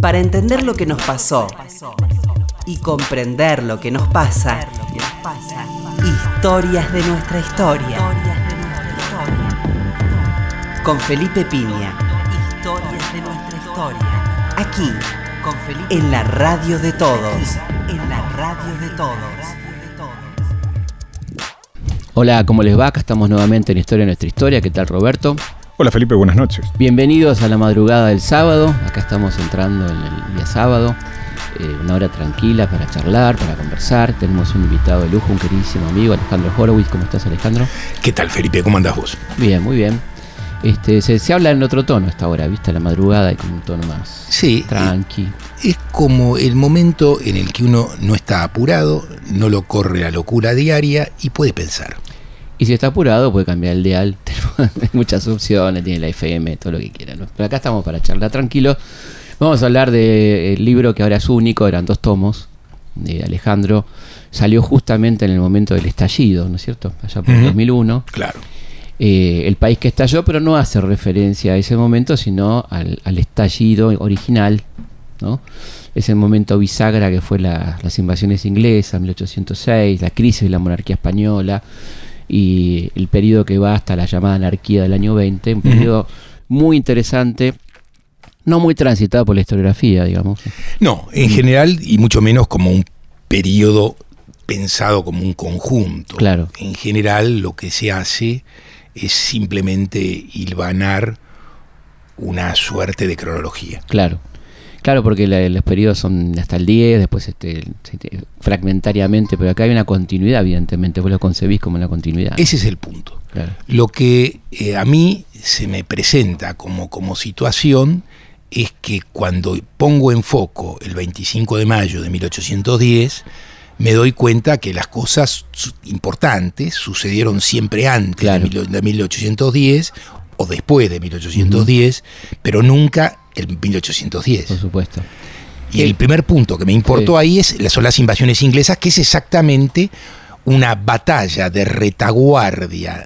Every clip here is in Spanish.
Para entender lo que nos pasó y comprender lo que nos pasa, historias de nuestra historia. Con Felipe Piña. Historias de nuestra historia. Aquí, con Felipe, en la radio de todos. En la radio de todos. Hola, ¿cómo les va? Acá estamos nuevamente en Historia de nuestra historia. ¿Qué tal, Roberto? Hola Felipe, buenas noches. Bienvenidos a la madrugada del sábado. Acá estamos entrando en el día sábado. Una hora tranquila para charlar, para conversar. Tenemos un invitado de lujo, un queridísimo amigo, Alejandro Horowitz. ¿Cómo estás, Alejandro? ¿Qué tal, Felipe? ¿Cómo andás vos? Bien, muy bien. Se habla en otro tono esta hora, ¿viste? La madrugada y con un tono más tranqui. Es como el momento en el que uno no está apurado, no lo corre la locura diaria y puede pensar. Y si está apurado puede cambiar el dial. Hay muchas opciones, tiene la FM, todo lo que quiera, ¿no? Pero acá estamos para charlar tranquilo. Vamos a hablar del libro que ahora es único, eran 2 tomos, de Alejandro. Salió justamente en el momento del estallido, ¿no es cierto? Allá por el 2001. Claro. El país que estalló, pero no hace referencia a ese momento, sino al estallido original, ¿no? Ese momento bisagra que fue las invasiones inglesas, 1806, la crisis de la monarquía española y el periodo que va hasta la llamada anarquía del año 20, un periodo muy interesante, no muy transitado por la historiografía, digamos. No, en general, y mucho menos como un periodo pensado como un conjunto. Claro. En general, lo que se hace es simplemente hilvanar una suerte de cronología. Claro, porque los periodos son hasta el 10, después fragmentariamente, pero acá hay una continuidad, evidentemente, vos lo concebís como una continuidad. Ese es el punto. Claro. Lo que a mí se me presenta como situación es que cuando pongo en foco el 25 de mayo de 1810, me doy cuenta que las cosas importantes sucedieron siempre antes de 1810 o después de 1810, pero nunca en 1810. Por supuesto. Y el primer punto que me importó ahí son las invasiones inglesas, que es exactamente una batalla de retaguardia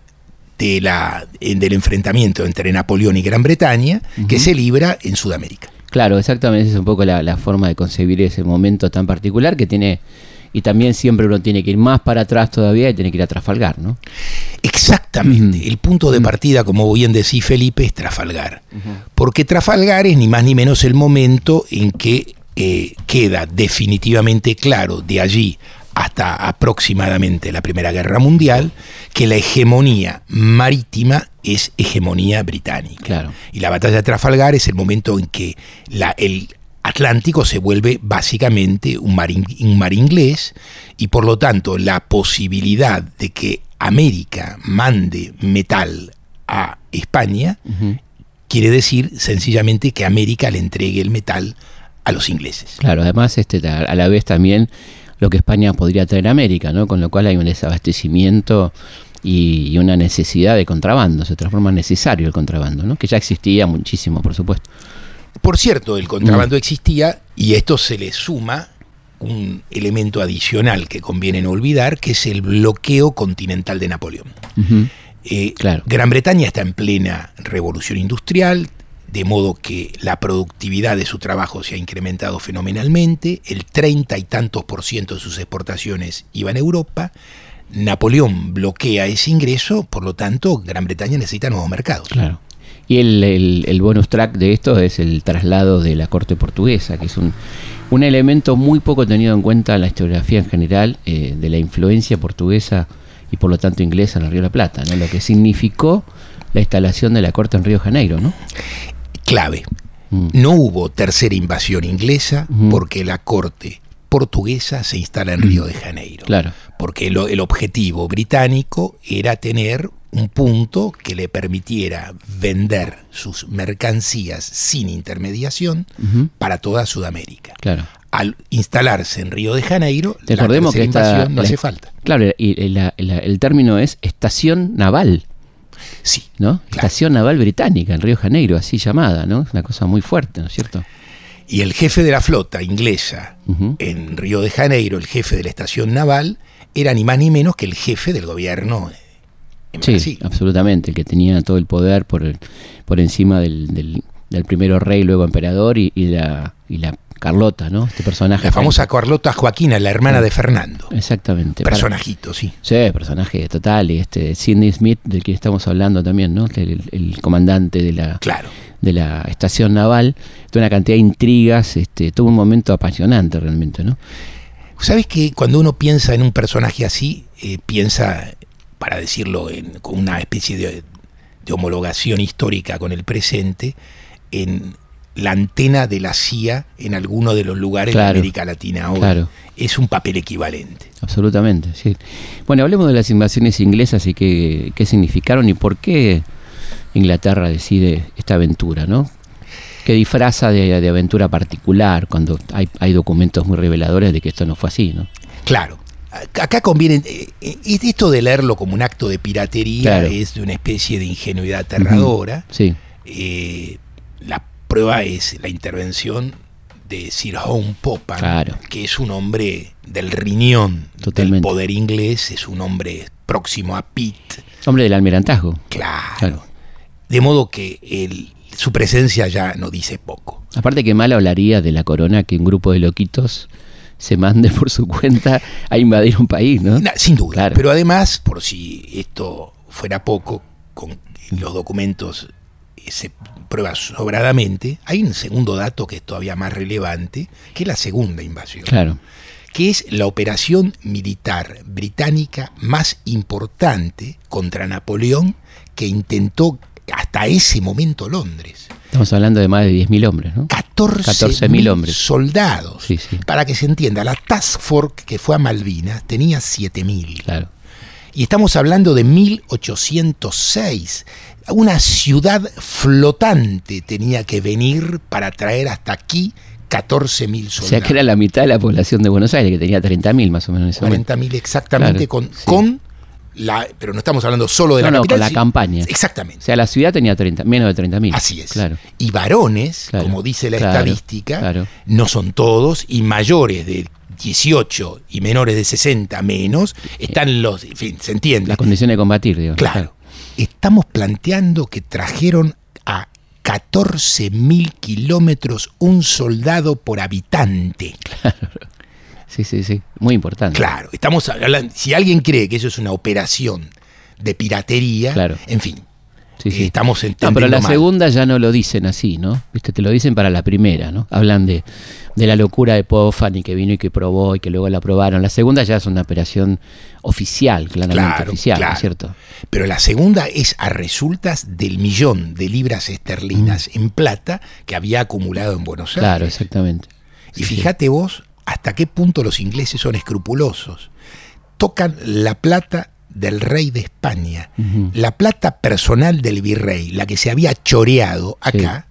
del enfrentamiento entre Napoleón y Gran Bretaña, que se libra en Sudamérica. Claro, exactamente, esa es un poco la forma de concebir ese momento tan particular que tiene. Y también siempre uno tiene que ir más para atrás todavía y tiene que ir a Trafalgar, ¿no? Exactamente. El punto de partida, como bien decís, Felipe, es Trafalgar. Porque Trafalgar es ni más ni menos el momento en que queda definitivamente claro de allí hasta aproximadamente la Primera Guerra Mundial que la hegemonía marítima es hegemonía británica. Claro. Y la batalla de Trafalgar es el momento en que el Atlántico se vuelve básicamente un mar inglés y por lo tanto la posibilidad de que América mande metal a España quiere decir sencillamente que América le entregue el metal a los ingleses. Claro, además a la vez también lo que España podría traer a América, ¿no? Con lo cual hay un desabastecimiento y una necesidad de contrabando, se transforma en necesario el contrabando, ¿no? Que ya existía muchísimo, por supuesto. Por cierto, el contrabando existía y esto se le suma un elemento adicional que conviene no olvidar, que es el bloqueo continental de Napoleón. Claro. Gran Bretaña está en plena revolución industrial, de modo que la productividad de su trabajo se ha incrementado fenomenalmente, el 30 y tantos % de sus exportaciones iban a Europa. Napoleón bloquea ese ingreso, por lo tanto, Gran Bretaña necesita nuevos mercados. Claro. Y el bonus track de esto es el traslado de la corte portuguesa, que es un elemento muy poco tenido en cuenta en la historiografía en general, de la influencia portuguesa y por lo tanto inglesa en el Río de la Plata, ¿no? Lo que significó la instalación de la corte en Río de Janeiro, ¿no? Clave. No hubo tercera invasión inglesa porque la corte portuguesa se instala en Río de Janeiro. Claro. Porque el objetivo británico era tener un punto que le permitiera vender sus mercancías sin intermediación para toda Sudamérica. Claro. Al instalarse en Río de Janeiro, recordemos que invasión no hace falta. Claro, y el término es estación naval. Sí. ¿No? Claro. Estación naval británica en Río de Janeiro, así llamada, ¿no? Es una cosa muy fuerte, ¿no es cierto? Y el jefe de la flota inglesa en Río de Janeiro, el jefe de la estación naval, era ni más ni menos que el jefe del gobierno en Brasil. Sí, absolutamente, el que tenía todo el poder por encima del del primero rey, luego emperador, y la Carlota, ¿no? Este personaje. La famosa Carlota Joaquina, la hermana de Fernando. Exactamente. Personajito, sí. Sí, personaje total. Y Sidney Smith, del que estamos hablando también, ¿no? El comandante de la estación naval. Toda una cantidad de intrigas, todo un momento apasionante realmente, ¿no? ¿Sabes que cuando uno piensa en un personaje así, piensa, para decirlo con una especie de homologación histórica con el presente, en la antena de la CIA en alguno de los lugares de América Latina hoy? Claro. Es un papel equivalente. Absolutamente, sí. Bueno, hablemos de las invasiones inglesas y qué significaron y por qué Inglaterra decide esta aventura, ¿no? Que disfraza de aventura particular cuando hay documentos muy reveladores de que esto no fue así, ¿no? Claro. Acá conviene, esto de leerlo como un acto de piratería es de una especie de ingenuidad aterradora. Sí. La prueba es la intervención de Sir Home Popham, que es un hombre del riñón del poder inglés, es un hombre próximo a Pitt. Hombre del almirantazgo. Claro. De modo que su presencia ya no dice poco. Aparte que mal hablaría de la corona que un grupo de loquitos se mande por su cuenta a invadir un país, ¿no? Sin duda, pero además, por si esto fuera poco, con los documentos se prueba sobradamente, hay un segundo dato que es todavía más relevante, que es la segunda invasión. Claro. Que es la operación militar británica más importante contra Napoleón que intentó hasta ese momento Londres. Estamos hablando de más de 10.000 hombres, ¿no? 14.000 hombres. Soldados. Sí. Para que se entienda, la Task Force que fue a Malvinas tenía 7.000. Claro. Y estamos hablando de 1806. Una ciudad flotante tenía que venir para traer hasta aquí 14.000 soldados. O sea que era la mitad de la población de Buenos Aires, que tenía 30.000 más o menos. 40.000 exactamente, pero no estamos hablando solo de la capital. Con la campaña. Exactamente. O sea, la ciudad tenía menos de 30.000. Así es. Claro. Y varones, como dice la estadística, no son todos, y mayores de 18 y menores de 60 menos, están en fin, se entiende. Las condiciones de combatir, digamos. Claro. Estamos planteando que trajeron a 14.000 kilómetros un soldado por habitante. Claro. Sí. Muy importante. Claro. Estamos hablando, si alguien cree que eso es una operación de piratería, en fin. Estamos entendiendo pero la mal. segunda ya no lo dicen así, ¿no? Te lo dicen para la primera, ¿no? Hablan de la locura de Popham y que vino y que probó y que luego la aprobaron. La segunda ya es una operación oficial, claramente oficial, ¿no es cierto? Pero la segunda es a resultas del 1.000.000 de libras esterlinas en plata que había acumulado en Buenos Aires. Claro, exactamente. Y fíjate vos hasta qué punto los ingleses son escrupulosos. Tocan la plata del rey de España, la plata personal del virrey, la que se había choreado acá,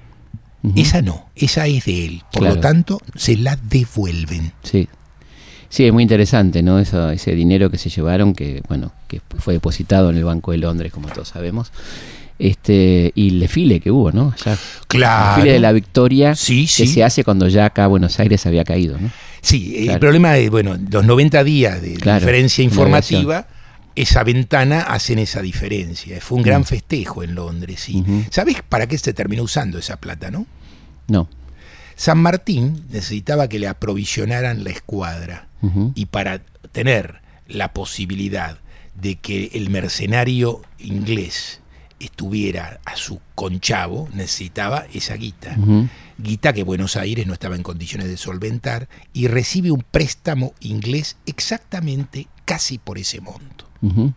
esa no, esa es de él. Por lo tanto, se la devuelven. Sí, es muy interesante, ¿no? Ese dinero que se llevaron, que fue depositado en el Banco de Londres, como todos sabemos. Y el desfile que hubo, ¿no? El desfile de la victoria que se hace cuando ya acá Buenos Aires había caído, ¿no? Sí, el problema es, los 90 días de diferencia informativa, esa ventana hacen esa diferencia. Fue un gran festejo en Londres, sí. ¿Sabés para qué se terminó usando esa plata, no? No. San Martín necesitaba que le aprovisionaran la escuadra y para tener la posibilidad de que el mercenario inglés estuviera a su conchavo, necesitaba esa guita. Guita que Buenos Aires no estaba en condiciones de solventar y recibe un préstamo inglés exactamente casi por ese monto.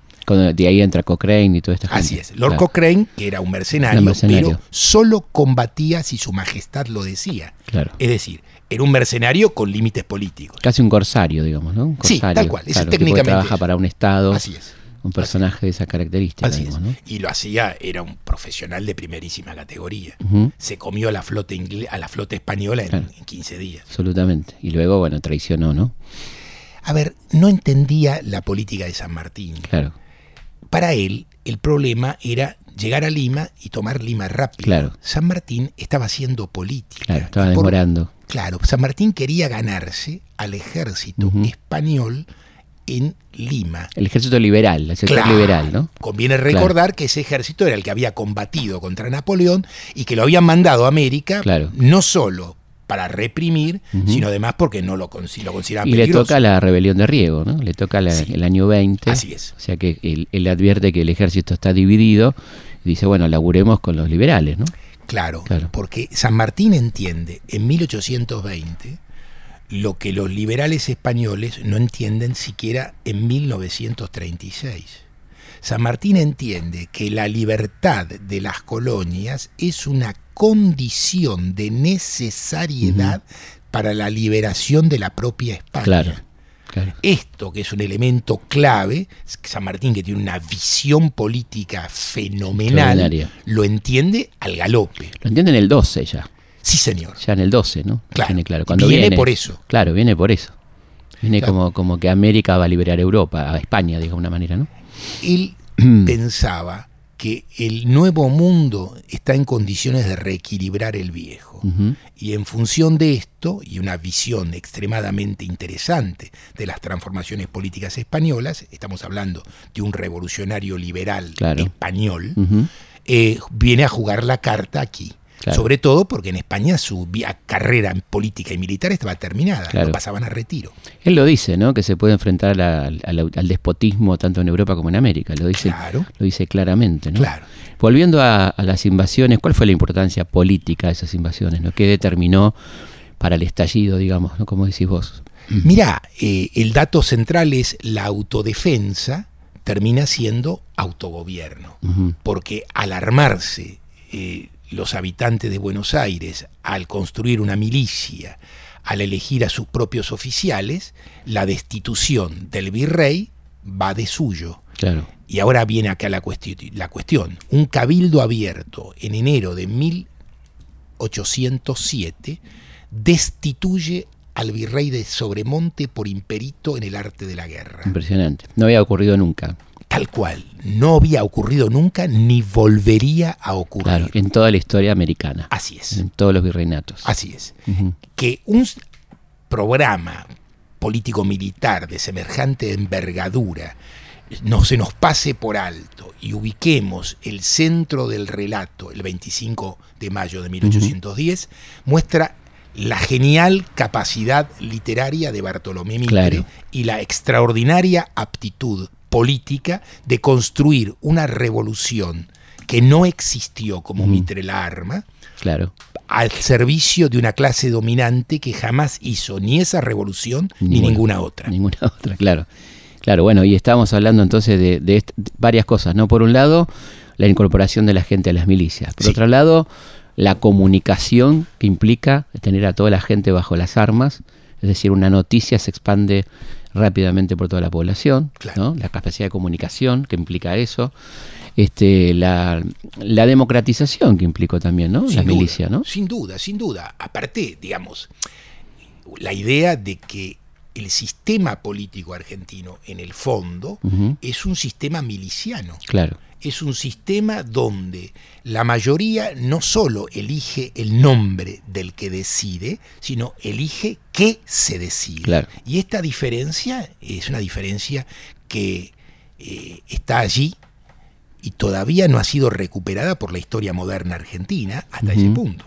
De ahí entra Cochrane y toda esta gente. Así es. Lord Cochrane, que era un mercenario, pero solo combatía si su majestad lo decía. Claro. Es decir, era un mercenario con límites políticos. Casi un corsario, digamos, ¿no? Un corsario, sí, tal cual. Ese técnicamente trabaja para un estado. Así es. Un personaje de esa característica. Así digamos, es. ¿no? Y lo hacía, era un profesional de primerísima categoría. Se comió a la flota española en 15 días. Absolutamente. Y luego, traicionó, ¿no? A ver, no entendía la política de San Martín. Claro. Para él, el problema era llegar a Lima y tomar Lima rápido. Claro. San Martín estaba haciendo política. Claro, estaba demorando. Claro, San Martín quería ganarse al ejército español en Lima. El ejército liberal, el sector liberal, ¿no? Conviene recordar que ese ejército era el que había combatido contra Napoleón y que lo habían mandado a América, no solo para reprimir, sino además porque no lo consideraban peligroso. Y le toca la rebelión de Riego, ¿no? Le toca el año 20. Así es. O sea que él advierte que el ejército está dividido y dice, bueno, laburemos con los liberales, ¿no? Claro, porque San Martín entiende en 1820 lo que los liberales españoles no entienden siquiera en 1936. San Martín entiende que la libertad de las colonias es una condición de necesariedad para la liberación de la propia España. Claro. Esto, que es un elemento clave, San Martín, que tiene una visión política fenomenal, lo entiende al galope. Lo entiende en el 12 ya. Sí, señor. Ya en el 12, ¿no? Claro. Cuando viene por eso. Claro, viene por eso. Viene como que América va a liberar a Europa, a España, de alguna manera, ¿no? Él pensaba que el nuevo mundo está en condiciones de reequilibrar el viejo. Y en función de esto, y una visión extremadamente interesante de las transformaciones políticas españolas, estamos hablando de un revolucionario liberal español, viene a jugar la carta aquí. Sobre todo porque en España su carrera política y militar estaba terminada, lo pasaban a retiro. Él lo dice, ¿no? Que se puede enfrentar al despotismo tanto en Europa como en América, lo dice claramente, ¿no? Volviendo a las invasiones, ¿cuál fue la importancia política de esas invasiones, ¿no? ¿Qué determinó para el estallido, digamos, ¿no? Como decís vos? Mirá, el dato central es la autodefensa termina siendo autogobierno, porque al armarse los habitantes de Buenos Aires, al construir una milicia, al elegir a sus propios oficiales, la destitución del virrey va de suyo. Y ahora viene acá la cuestión. Un cabildo abierto en enero de 1807 destituye al virrey de Sobremonte por imperito en el arte de la guerra. Impresionante. No había ocurrido nunca. Tal cual, no había ocurrido nunca ni volvería a ocurrir. En toda la historia americana. Así es. En todos los virreinatos. Así es. Que un programa político-militar de semejante envergadura no se nos pase por alto y ubiquemos el centro del relato, el 25 de mayo de 1810, muestra la genial capacidad literaria de Bartolomé Mitre y la extraordinaria aptitud política de construir una revolución que no existió como Mitre la arma, al servicio de una clase dominante que jamás hizo ni esa revolución ni ninguna otra. Ninguna otra, Claro, bueno, y estábamos hablando entonces de varias cosas, ¿no? Por un lado, la incorporación de la gente a las milicias. Por otro lado, la comunicación que implica tener a toda la gente bajo las armas, es decir, una noticia se expande rápidamente por toda la población, ¿no? La capacidad de comunicación que implica eso, la democratización que implicó también, ¿no? La milicia, ¿no? Sin duda. Aparte, digamos, la idea de que el sistema político argentino, en el fondo, es un sistema miliciano. Es un sistema donde la mayoría no solo elige el nombre del que decide, sino elige qué se decide. Y esta diferencia es una diferencia que está allí y todavía no ha sido recuperada por la historia moderna argentina hasta ese punto.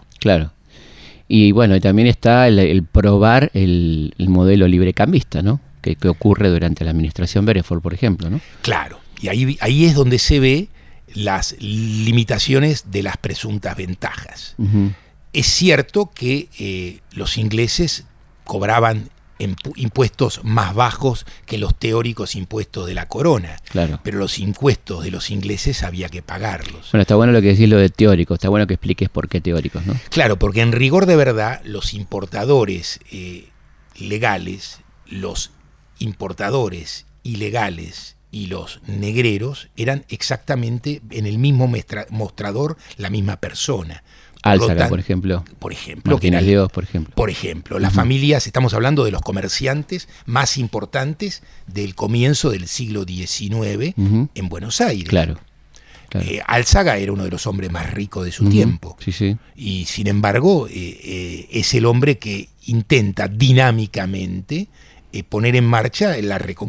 Y bueno, y también está el probar el modelo librecambista, ¿no? Que ocurre durante la administración Bereford, por ejemplo, ¿no? Y ahí es donde se ve las limitaciones de las presuntas ventajas. Es cierto que los ingleses cobraban impuestos más bajos que los teóricos impuestos de la corona, pero los impuestos de los ingleses había que pagarlos. Bueno, está bueno lo que decís lo de teóricos, está bueno que expliques por qué teóricos, ¿no? Claro, porque en rigor de verdad los importadores legales, los importadores ilegales y los negreros eran exactamente en el mismo mostrador la misma persona. Álzaga, por ejemplo. Martínez de Oz, por ejemplo. Por ejemplo, las familias, estamos hablando de los comerciantes más importantes del comienzo del siglo XIX en Buenos Aires. Álzaga era uno de los hombres más ricos de su tiempo. Y sin embargo, es el hombre que intenta dinámicamente poner en marcha la reconquista.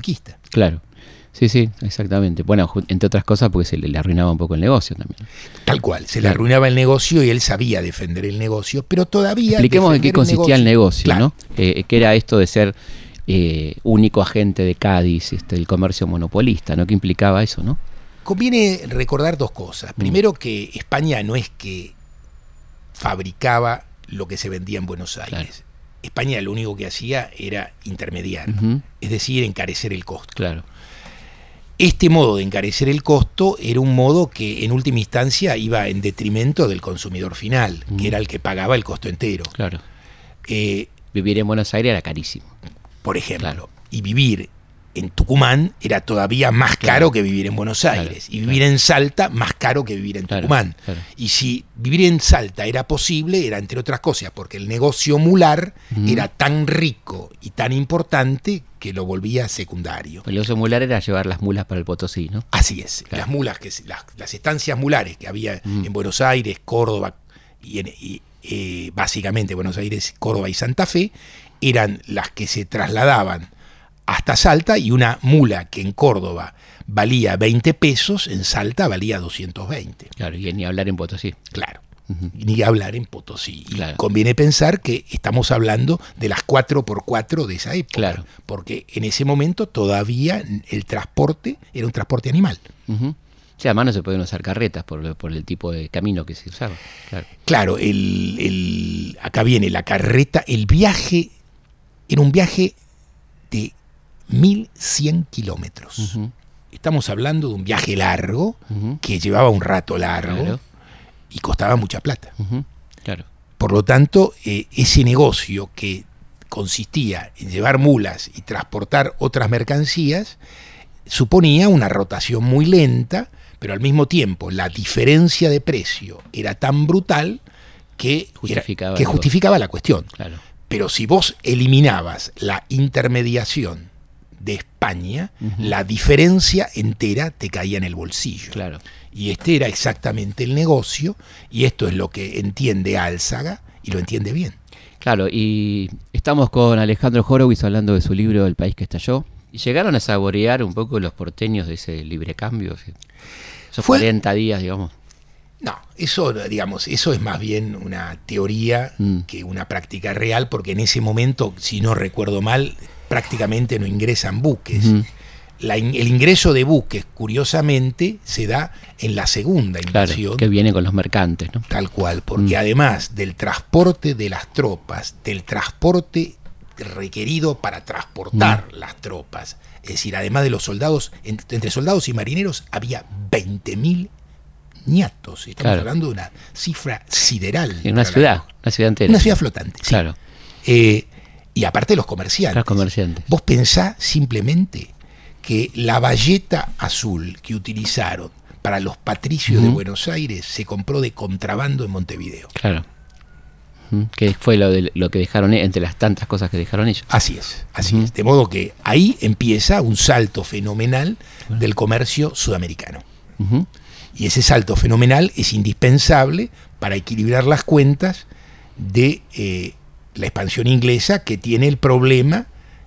Claro. Sí, sí, exactamente. Bueno, entre otras cosas porque se le arruinaba un poco el negocio también. Tal cual, se le arruinaba el negocio y él sabía defender el negocio, pero todavía... Expliquemos en qué consistía el negocio, claro. ¿no? ¿Qué era esto de ser único agente de Cádiz, el comercio monopolista, ¿no? ¿Qué implicaba eso, no? Conviene recordar dos cosas. Primero, que España no es que fabricaba lo que se vendía en Buenos Aires. Claro. España lo único que hacía era intermediar, es decir, encarecer el costo. Claro. Este modo de encarecer el costo era un modo que en última instancia iba en detrimento del consumidor final, que era el que pagaba el costo entero. Claro. Vivir en Buenos Aires era carísimo. Por ejemplo, Claro. y vivir en Tucumán era todavía más caro que vivir en Buenos Aires. Y vivir en Salta más caro que vivir en Tucumán. Claro. Y si vivir en Salta era posible, era entre otras cosas porque el negocio mular era tan rico y tan importante que lo volvía secundario. El negocio mular era llevar las mulas para el Potosí, ¿no? Así es. Claro. Las mulas, las estancias mulares que había en Buenos Aires, Córdoba y básicamente Buenos Aires, Córdoba y Santa Fe, eran las que se trasladaban hasta Salta, y una mula que en Córdoba valía 20 pesos, en Salta valía 220. Claro, y ni hablar en Potosí. Claro, ni hablar en Potosí. Claro. Y conviene pensar que estamos hablando de las 4x4 de esa época, Claro. porque en ese momento todavía el transporte era un transporte animal. O sea, además no se podían usar carretas por el tipo de camino que se usaba. Claro. Claro, acá viene la carreta, el viaje era un viaje de 1.100 kilómetros. Estamos hablando de un viaje largo, que llevaba un rato largo, Claro. y costaba mucha plata. Claro. Por lo tanto, ese negocio que consistía en llevar mulas y transportar otras mercancías suponía una rotación muy lenta, pero al mismo tiempo la diferencia de precio era tan brutal que justificaba la cuestión. Claro. Pero si vos eliminabas la intermediación de España, la diferencia entera te caía en el bolsillo. Claro. Y este era exactamente el negocio, y esto es lo que entiende Álzaga, y lo entiende bien. Claro, y estamos con Alejandro Horowitz hablando de su libro El país que estalló. ¿Y llegaron a saborear un poco los porteños de ese libre cambio? Esos 40 días, digamos. No, eso, digamos, eso es más bien una teoría que una práctica real, porque en ese momento, si no recuerdo mal, prácticamente no ingresan buques. El ingreso de buques, curiosamente, se da en la segunda invasión. Claro, que viene con los mercantes, ¿no? Tal cual, porque además del transporte de las tropas, del transporte requerido para transportar las tropas, es decir, además de los soldados, entre soldados y marineros había 20.000 ñatos. Estamos hablando de una cifra sideral. En una ciudad entera. Una ciudad flotante, sí. Claro. Y aparte los comerciantes. Los comerciantes. Vos pensás simplemente que la bayeta azul que utilizaron para los patricios de Buenos Aires se compró de contrabando en Montevideo. Claro. Que fue lo que dejaron, entre las tantas cosas que dejaron ellos. Así es, así es. De modo que ahí empieza un salto fenomenal del comercio sudamericano. Y ese salto fenomenal es indispensable para equilibrar las cuentas de la expansión inglesa, que tiene el problema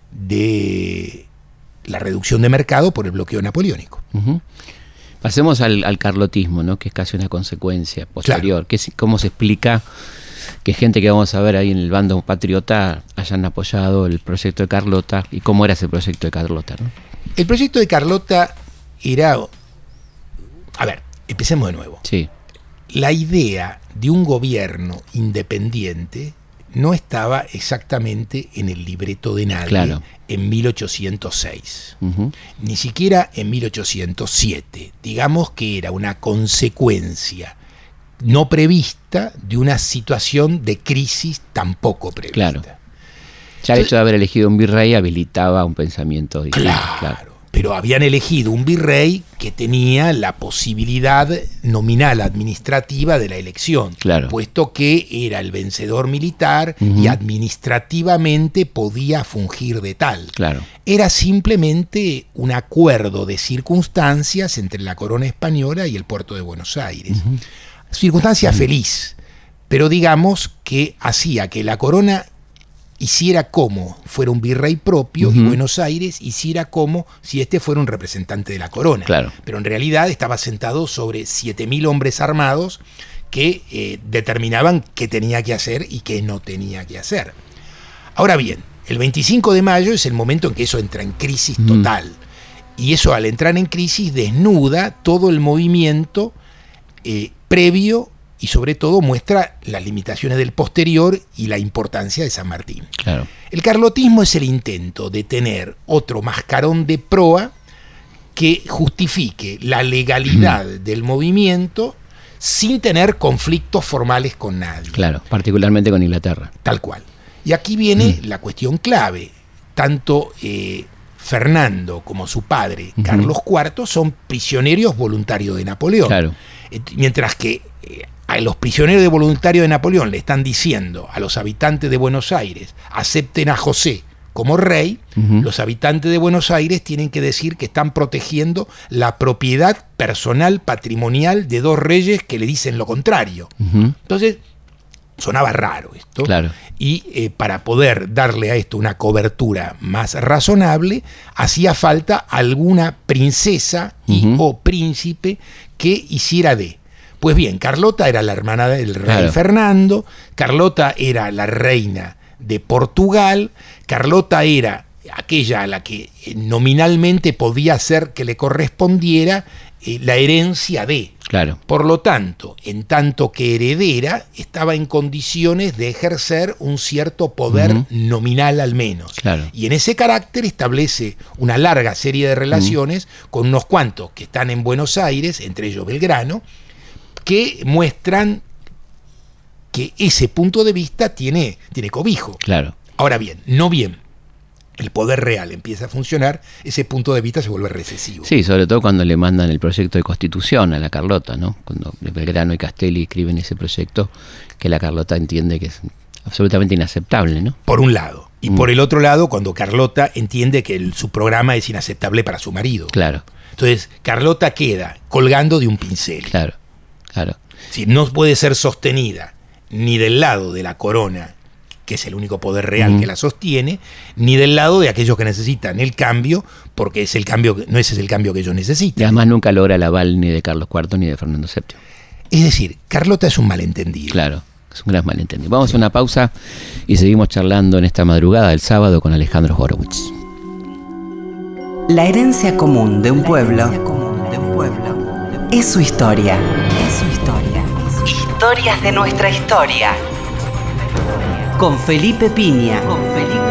de la reducción de mercado por el bloqueo napoleónico. Pasemos al carlotismo, ¿no? Que es casi una consecuencia posterior. Claro. ¿Cómo se explica que gente que vamos a ver ahí en el bando patriota hayan apoyado el proyecto de Carlota? ¿Y cómo era ese proyecto de Carlota, ¿no? El proyecto de Carlota era... A ver, empecemos de nuevo. Sí. La idea de un gobierno independiente no estaba exactamente en el libreto de nadie en 1806, ni siquiera en 1807. Digamos que era una consecuencia no prevista de una situación de crisis tampoco prevista. Claro. Ya el hecho de haber elegido un virrey habilitaba un pensamiento distinto. Claro. Pero habían elegido un virrey que tenía la posibilidad nominal administrativa de la elección, puesto que era el vencedor militar y administrativamente podía fungir de tal. Era simplemente un acuerdo de circunstancias entre la corona española y el puerto de Buenos Aires. Circunstancia feliz, pero digamos que hacía que la corona hiciera como fuera un virrey propio y Buenos Aires hiciera como si este fuera un representante de la corona. Claro. Pero en realidad estaba sentado sobre 7.000 hombres armados que determinaban qué tenía que hacer y qué no tenía que hacer. Ahora bien, el 25 de mayo es el momento en que eso entra en crisis total. Y eso, al entrar en crisis, desnuda todo el movimiento previo y sobre todo muestra las limitaciones del posterior y la importancia de San Martín. Claro. El carlotismo es el intento de tener otro mascarón de proa que justifique la legalidad del movimiento sin tener conflictos formales con nadie. Claro, particularmente con Inglaterra. Tal cual. Y aquí viene la cuestión clave. Tanto Fernando como su padre, Carlos IV, son prisioneros voluntarios de Napoleón. Claro. Mientras que a los prisioneros de voluntarios de Napoleón le están diciendo a los habitantes de Buenos Aires, acepten a José como rey, los habitantes de Buenos Aires tienen que decir que están protegiendo la propiedad personal patrimonial de dos reyes que le dicen lo contrario. Entonces, sonaba raro esto. Claro. Y para poder darle a esto una cobertura más razonable, hacía falta alguna princesa o príncipe que hiciera de. Pues bien, Carlota era la hermana del rey Fernando, Carlota era la reina de Portugal, Carlota era aquella a la que nominalmente podía ser que le correspondiera la herencia de. Claro. Por lo tanto, en tanto que heredera, estaba en condiciones de ejercer un cierto poder nominal al menos. Claro. Y en ese carácter establece una larga serie de relaciones con unos cuantos que están en Buenos Aires, entre ellos Belgrano, que muestran que ese punto de vista tiene cobijo. Claro. Ahora bien, el poder real empieza a funcionar, ese punto de vista se vuelve recesivo. Sí, sobre todo cuando le mandan el proyecto de constitución a la Carlota, ¿no? Cuando Belgrano y Castelli escriben ese proyecto, que la Carlota entiende que es absolutamente inaceptable, ¿no? Por un lado. Y por el otro lado, cuando Carlota entiende que su programa es inaceptable para su marido. Claro. Entonces, Carlota queda colgando de un pincel. Claro, claro. Si no puede ser sostenida ni del lado de la corona, que es el único poder real que la sostiene, ni del lado de aquellos que necesitan el cambio, porque es el cambio, no ese es el cambio que ellos necesitan. Y además nunca logra el aval ni de Carlos IV ni de Fernando VII. Es decir, Carlota es un malentendido. Claro, es un gran malentendido. Vamos a una pausa y seguimos charlando en esta madrugada del sábado con Alejandro Horowitz. La herencia común de un pueblo es su historia. Historias de nuestra historia. Con Felipe Piña.